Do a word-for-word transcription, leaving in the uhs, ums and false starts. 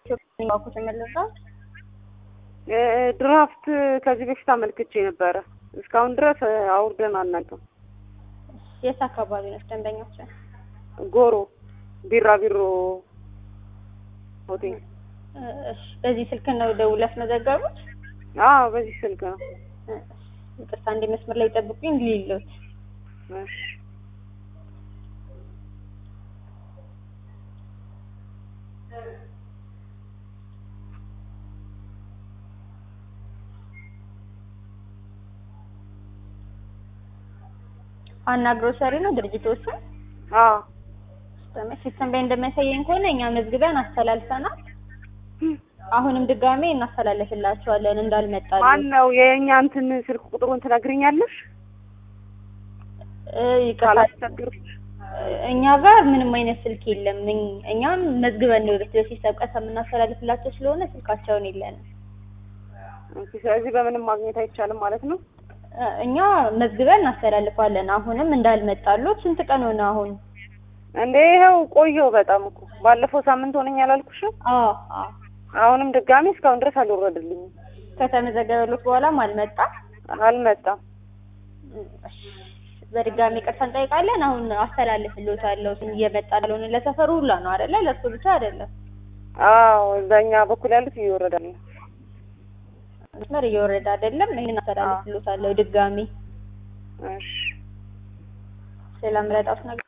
ባኩ ተመለሰ ድራፍት ከዚህ በፊት አመልክቼ ነበር እስካሁን ድረስ አውርደን አናውቅም። የት አካባቢ ነው ደንበኞች? ጎሮ ቢራቢሮ ሆቴል። እሺ በዚህ ስልክ ነው ደውለሽ መዘገቡት? አዎ በዚህ ስልክ ነው። ይቅርታ አንዴ መስመር ላይ ጠብቁኝ ሊሉት። እሺ አና ግሮሰሪ ነው ድርጅቶቹ? አዎ ተመስ ሲስተም ላይ እንደሚያሳየኝ ከሆነ እኛ መዝግበን አስተላልፈናል። አሁንም ድጋሜ እናስተላልፍላችኋለን እንዳልመጣሉ። ማን ነው የኛ እንትን ስልክ ቁጥሩን ትነግሪኛለሽ? እ ይቀርታል እኛ ጋር ምንም አይነት ስልክ የለም። እኛም መዝግበን ነው ለሲስተም ቀሰም እናስተላልፍላችሁ ስለሆነ ስልካቸውን የለንም። ኦኬ ስለዚህ በምንም ማግኘት አይቻልም ማለት ነው? እኛ መዝግበን እናስተላልፋለን። አሁንም እንዳልመጣሉ ስንት ቀን ሆነ አሁን? እንዴ ይሄው ቆየው በጣም እኮ ባለፈው ሳምንት ሆነኝ አላልኩሽም? አዎ አዎ አሁንም ድጋሜ እስካሁን ድረስ አልወረደልኝም። ከተመዘገበሉት በኋላም አልመጣም አልመጣም። እሺ በድጋሚ ቀርታ እንጠይቃለን። አሁን አስተላልፍልዎታለሁ እየመጣለውን ለሰፈሩ ሁላ ነው አይደለ? ለሱ ብቻ አይደለም። አዎ በእኛ በኩል ያሉት ይወረዳል። መስመር እየወረደ አይደለም። ይሄን አስተላልፍልዎታለሁ ድጋሚ። እሺ ሰላም ረዳት ነው